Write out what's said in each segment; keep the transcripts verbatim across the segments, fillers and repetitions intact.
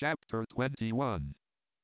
Chapter twenty-one.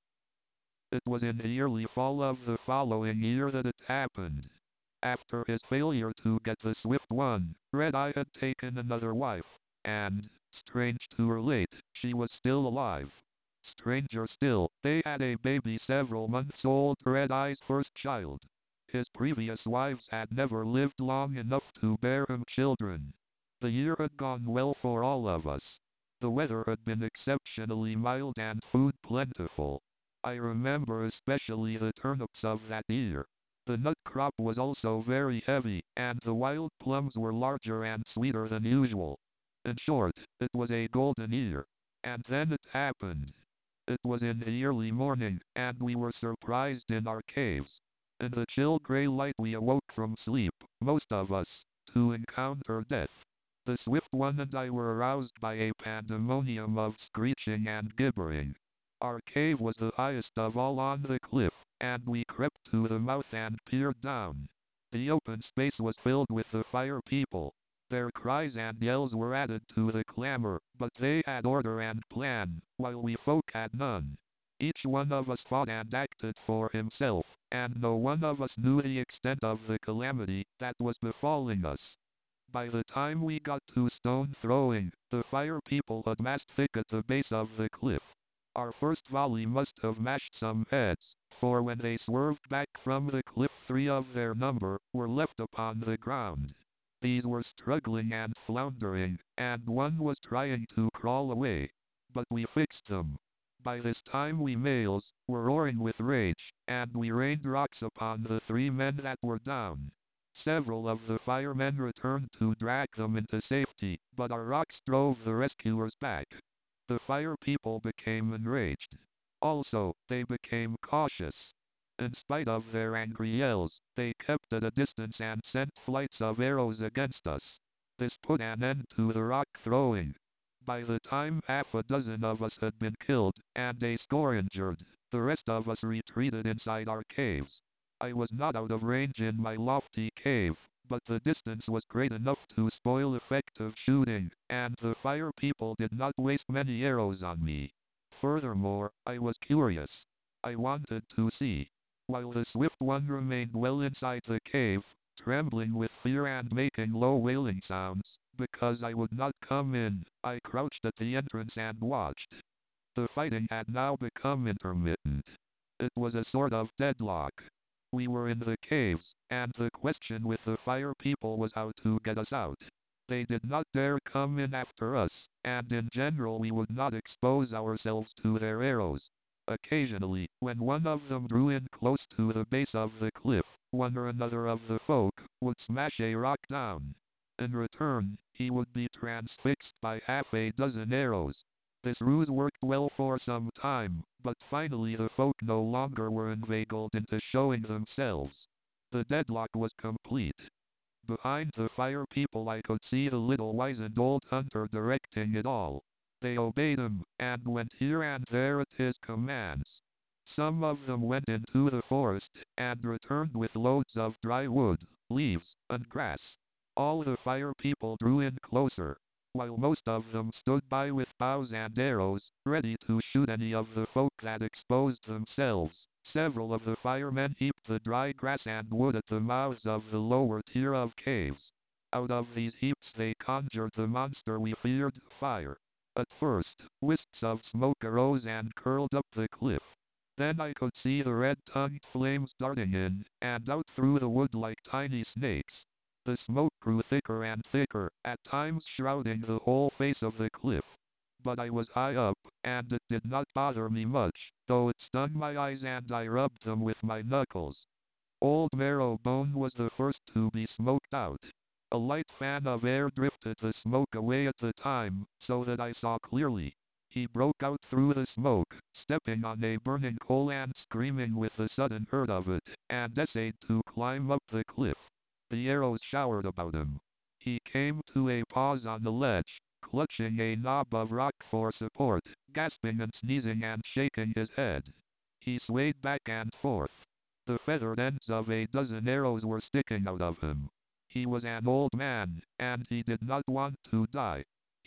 It was in the early fall of the following year that it happened. After his failure to get the Swift One, Red-Eye had taken another wife, and, strange to relate, she was still alive. Stranger still, they had a baby several months old, Red-Eye's first child. His previous wives had never lived long enough to bear him children. The year had gone well for all of us. The weather had been exceptionally mild and food plentiful. I remember especially the turnips of that year. The nut crop was also very heavy, and the wild plums were larger and sweeter than usual. In short, it was a golden year. And then it happened. It was in the early morning, and we were surprised in our caves. In the chill gray light we awoke from sleep, most of us, to encounter death. The Swift One and I were aroused by a pandemonium of screeching and gibbering. Our cave was the highest of all on the cliff, and we crept to the mouth and peered down. The open space was filled with the fire people. Their cries and yells were added to the clamor, but they had order and plan, while we folk had none. Each one of us fought and acted for himself, and no one of us knew the extent of the calamity that was befalling us. By the time we got to stone throwing, the fire people had massed thick at the base of the cliff. Our first volley must have mashed some heads, for when they swerved back from the cliff three of their number were left upon the ground. These were struggling and floundering, and one was trying to crawl away. But we fixed them. By this time we males were roaring with rage, and we rained rocks upon the three men that were down. Several of the firemen returned to drag them into safety, but our rocks drove the rescuers back. The fire people became enraged. Also, they became cautious. In spite of their angry yells, they kept at a distance and sent flights of arrows against us. This put an end to the rock throwing. By the time half a dozen of us had been killed, and a score injured, the rest of us retreated inside our caves. I was not out of range in my lofty cave, but the distance was great enough to spoil effective shooting, and the fire people did not waste many arrows on me. Furthermore, I was curious. I wanted to see. While the Swift One remained well inside the cave, trembling with fear and making low wailing sounds, because I would not come in, I crouched at the entrance and watched. The fighting had now become intermittent. It was a sort of deadlock. We were in the caves, and the question with the fire people was how to get us out. They did not dare come in after us, and in general we would not expose ourselves to their arrows. Occasionally, when one of them drew in close to the base of the cliff, one or another of the folk would smash a rock down. In return, he would be transfixed by half a dozen arrows. This ruse worked well for some time, but finally the folk no longer were inveigled into showing themselves. The deadlock was complete. Behind the fire people I could see the little wizened old hunter directing it all. They obeyed him, and went here and there at his commands. Some of them went into the forest, and returned with loads of dry wood, leaves, and grass. All the fire people drew in closer, while most of them stood by with bows and arrows, ready to shoot any of the folk that exposed themselves. Several of the firemen heaped the dry grass and wood at the mouths of the lower tier of caves. Out of these heaps they conjured the monster we feared, fire. At first, wisps of smoke arose and curled up the cliff. Then I could see the red-tongued flames darting in and out through the wood like tiny snakes. The smoke grew thicker and thicker, at times shrouding the whole face of the cliff. But I was high up, and it did not bother me much, though it stung my eyes and I rubbed them with my knuckles. Old Marrowbone was the first to be smoked out. A light fan of air drifted the smoke away at the time, so that I saw clearly. He broke out through the smoke, stepping on a burning coal and screaming with the sudden hurt of it, and essayed to climb up the cliff. The arrows showered about him. He came to a pause on the ledge, clutching a knob of rock for support, gasping and sneezing and shaking his head. He swayed back and forth. The feathered ends of a dozen arrows were sticking out of him. He was an old man, and he did not want to die.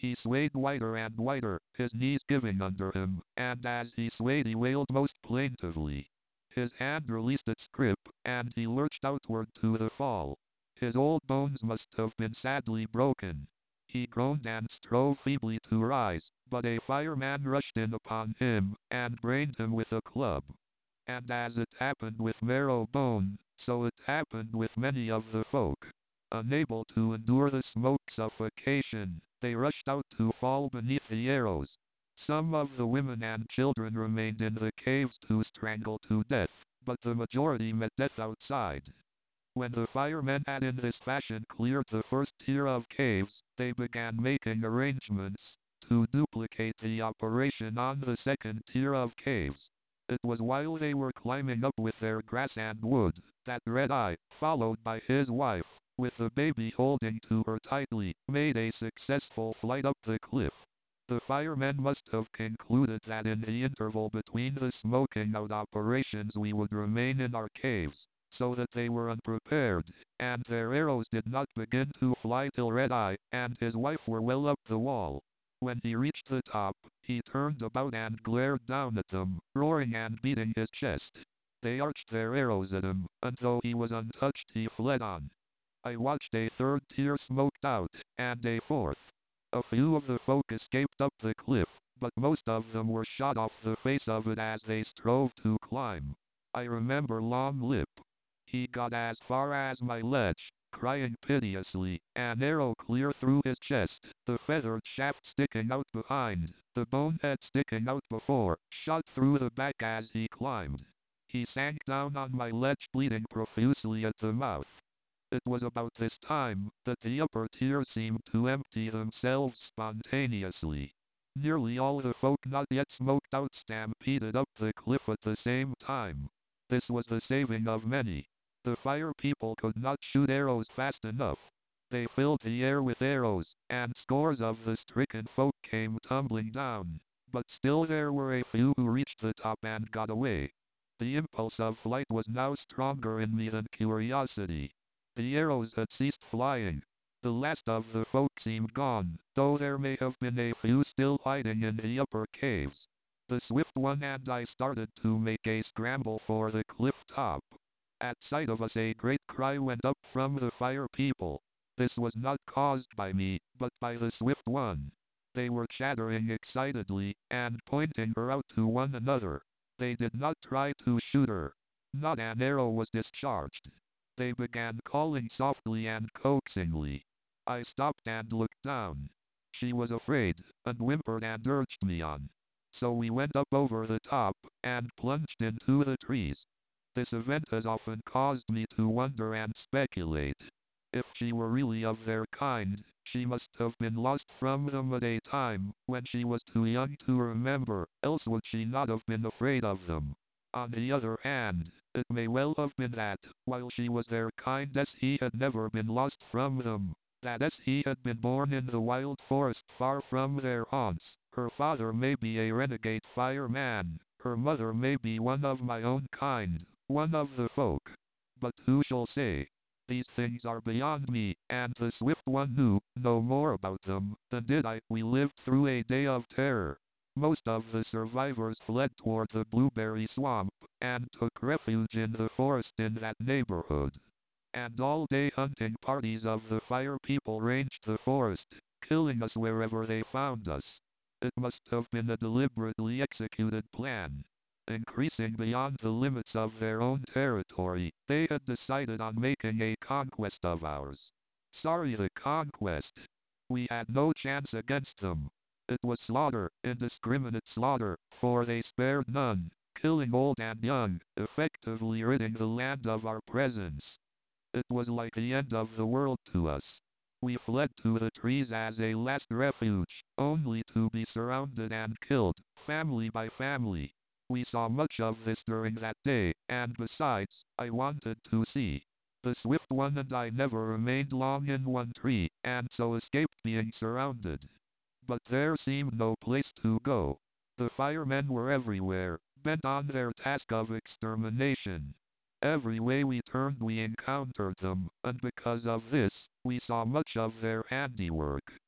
He swayed wider and wider, his knees giving under him, and as he swayed he wailed most plaintively. His hand released its grip, and he lurched outward to the fall. His old bones must have been sadly broken. He groaned and strove feebly to rise, but a fireman rushed in upon him, and brained him with a club. And as it happened with Marrowbone, so it happened with many of the folk. Unable to endure the smoke suffocation, they rushed out to fall beneath the arrows. Some of the women and children remained in the caves to strangle to death, but the majority met death outside. When the firemen had in this fashion cleared the first tier of caves, they began making arrangements to duplicate the operation on the second tier of caves. It was while they were climbing up with their grass and wood, that Red-Eye, followed by his wife, with the baby holding to her tightly, made a successful flight up the cliff. The firemen must have concluded that in the interval between the smoking out operations we would remain in our caves, so that they were unprepared, and their arrows did not begin to fly till Red-Eye and his wife were well up the wall. When he reached the top, he turned about and glared down at them, roaring and beating his chest. They arched their arrows at him, and though he was untouched he fled on. I watched a third tier smoked out, and a fourth. A few of the folk escaped up the cliff, but most of them were shot off the face of it as they strove to climb. I remember Long Lip. He got as far as my ledge, crying piteously, an arrow clear through his chest, the feathered shaft sticking out behind, the bonehead sticking out before, shot through the back as he climbed. He sank down on my ledge bleeding profusely at the mouth. It was about this time that the upper tiers seemed to empty themselves spontaneously. Nearly all the folk not yet smoked out stampeded up the cliff at the same time. This was the saving of many. The fire people could not shoot arrows fast enough. They filled the air with arrows, and scores of the stricken folk came tumbling down. But still there were a few who reached the top and got away. The impulse of flight was now stronger in me than curiosity. The arrows had ceased flying. The last of the folk seemed gone, though there may have been a few still hiding in the upper caves. The Swift One and I started to make a scramble for the cliff top. At sight of us a great cry went up from the fire people. This was not caused by me, but by the Swift One. They were chattering excitedly, and pointing her out to one another. They did not try to shoot her. Not an arrow was discharged. They began calling softly and coaxingly. I stopped and looked down. She was afraid, and whimpered and urged me on. So we went up over the top, and plunged into the trees. This event has often caused me to wonder and speculate. If she were really of their kind, she must have been lost from them at a time when she was too young to remember, else would she not have been afraid of them. On the other hand, it may well have been that, while she was their kind, as he had never been lost from them, that as he had been born in the wild forest far from their haunts, her father may be a renegade fireman, her mother may be one of my own kind, one of the folk. But who shall say? These things are beyond me, and the Swift One knew no more about them than did I. We lived through a day of terror. Most of the survivors fled toward the blueberry swamp, and took refuge in the forest in that neighborhood. And all-day hunting parties of the fire people ranged the forest, killing us wherever they found us. It must have been a deliberately executed plan. Increasing beyond the limits of their own territory, they had decided on making a conquest of ours. Sorry, the conquest. We had no chance against them. It was slaughter, indiscriminate slaughter, for they spared none, killing old and young, effectively ridding the land of our presence. It was like the end of the world to us. We fled to the trees as a last refuge, only to be surrounded and killed, family by family. We saw much of this during that day, and besides, I wanted to see. The Swift One and I never remained long in one tree, and so escaped being surrounded. But there seemed no place to go. The firemen were everywhere, bent on their task of extermination. Every way we turned we encountered them, and because of this, we saw much of their handiwork.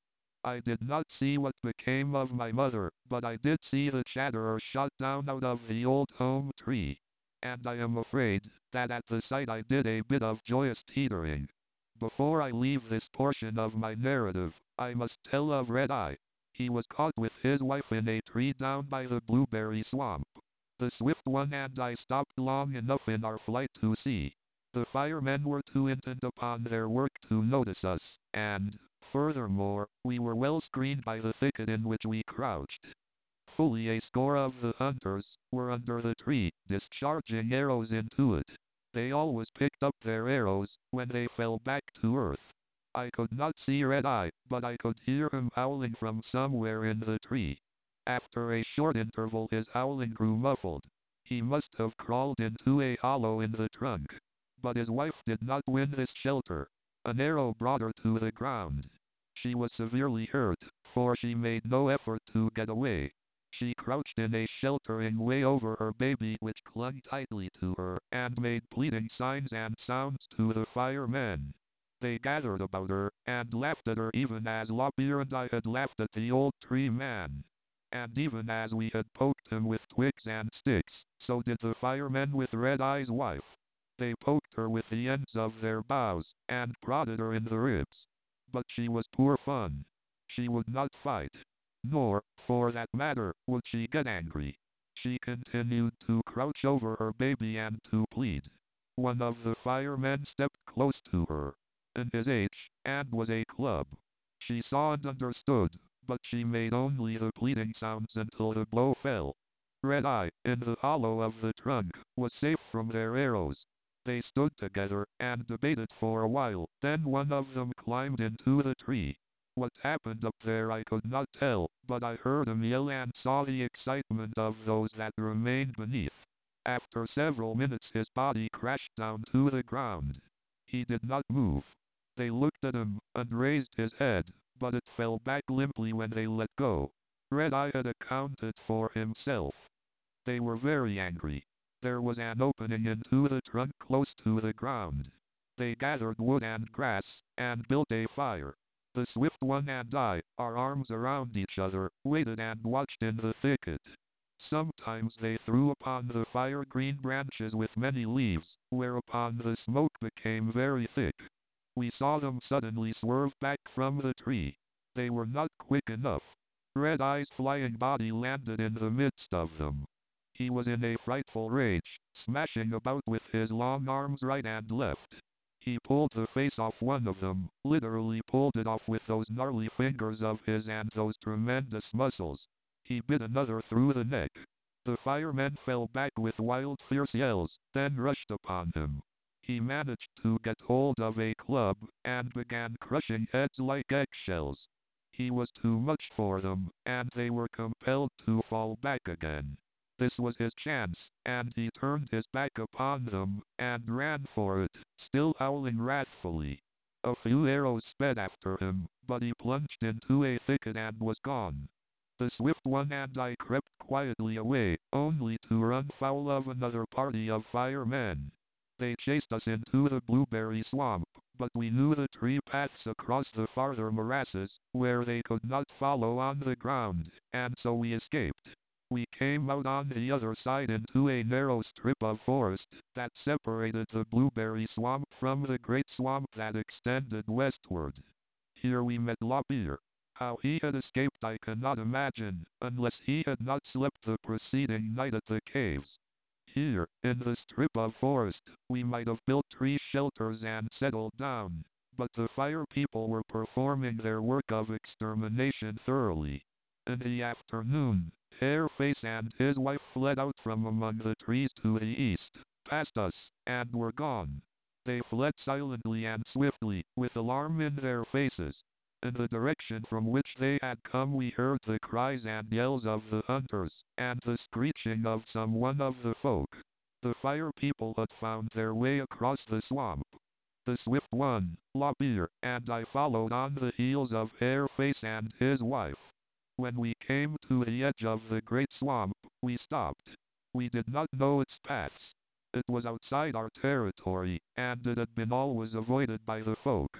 I did not see what became of my mother, but I did see the Chatterer shot down out of the old home tree. And I am afraid that at the sight I did a bit of joyous teetering. Before I leave this portion of my narrative, I must tell of Red-Eye. He was caught with his wife in a tree down by the blueberry swamp. The Swift One and I stopped long enough in our flight to see. The firemen were too intent upon their work to notice us, and, furthermore, we were well screened by the thicket in which we crouched. Fully a score of the hunters were under the tree, discharging arrows into it. They always picked up their arrows when they fell back to earth. I could not see Red-Eye, but I could hear him howling from somewhere in the tree. After a short interval his howling grew muffled. He must have crawled into a hollow in the trunk. But his wife did not win this shelter. An arrow brought her to the ground. She was severely hurt, for she made no effort to get away. She crouched in a sheltering way over her baby which clung tightly to her, and made pleading signs and sounds to the firemen. They gathered about her, and laughed at her even as Lop-Ear and I had laughed at the old tree man. And even as we had poked him with twigs and sticks, so did the firemen with Red-Eye's wife. They poked her with the ends of their bows, and prodded her in the ribs. But she was poor fun. She would not fight. Nor, for that matter, would she get angry. She continued to crouch over her baby and to plead. One of the firemen stepped close to her. In his H, and was a club. She saw and understood, but she made only the pleading sounds until the blow fell. Red-Eye, in the hollow of the trunk, was safe from their arrows. They stood together, and debated for a while, then one of them climbed into the tree. What happened up there I could not tell, but I heard him yell and saw the excitement of those that remained beneath. After several minutes his body crashed down to the ground. He did not move. They looked at him, and raised his head, but it fell back limply when they let go. Red-Eye had accounted for himself. They were very angry. There was an opening into the trunk close to the ground. They gathered wood and grass, and built a fire. The Swift One and I, our arms around each other, waited and watched in the thicket. Sometimes they threw upon the fire green branches with many leaves, whereupon the smoke became very thick. We saw them suddenly swerve back from the tree. They were not quick enough. Red-Eye's flying body landed in the midst of them. He was in a frightful rage, smashing about with his long arms right and left. He pulled the face off one of them, literally pulled it off with those gnarly fingers of his and those tremendous muscles. He bit another through the neck. The firemen fell back with wild fierce yells, then rushed upon him. He managed to get hold of a club, and began crushing heads like eggshells. He was too much for them, and they were compelled to fall back again. This was his chance, and he turned his back upon them, and ran for it, still howling wrathfully. A few arrows sped after him, but he plunged into a thicket and was gone. The Swift One and I crept quietly away, only to run foul of another party of firemen. They chased us into the blueberry swamp, but we knew the tree paths across the farther morasses, where they could not follow on the ground, and so we escaped. We came out on the other side into a narrow strip of forest that separated the blueberry swamp from the great swamp that extended westward. Here we met Lop-Ear. How he had escaped I cannot imagine, unless he had not slept the preceding night at the caves. Here, in the strip of forest, we might have built tree shelters and settled down, but the fire people were performing their work of extermination thoroughly. In the afternoon, Hairface and his wife fled out from among the trees to the east, past us, and were gone. They fled silently and swiftly, with alarm in their faces. In the direction from which they had come we heard the cries and yells of the hunters, and the screeching of some one of the folk. The fire people had found their way across the swamp. The Swift One, Lop-Ear, and I followed on the heels of Hairface and his wife. When we came to the edge of the great swamp, we stopped. We did not know its paths. It was outside our territory, and it had been always avoided by the folk.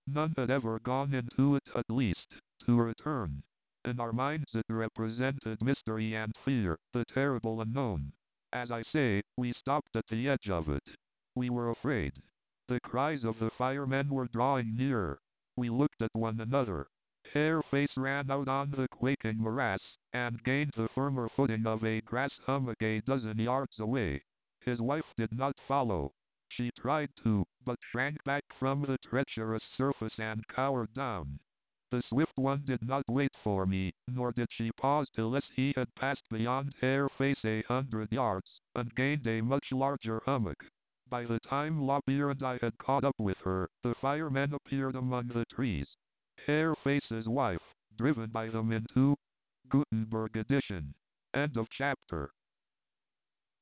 None had ever gone into it, at least, to return. In our minds it represented mystery and fear, the terrible unknown. As I say, we stopped at the edge of it. We were afraid. The cries of the firemen were drawing nearer. We looked at one another. Hareface ran out on the quaking morass, and gained the firmer footing of a grass hummock a dozen yards away. His wife did not follow. She tried to, but shrank back from the treacherous surface and cowered down. The Swift One did not wait for me, nor did she pause till he had passed beyond Hareface a hundred yards, and gained a much larger hummock. By the time Lopier and I had caught up with her, the firemen appeared among the trees. Hareface's wife, driven by them into Gutenberg edition. End of chapter.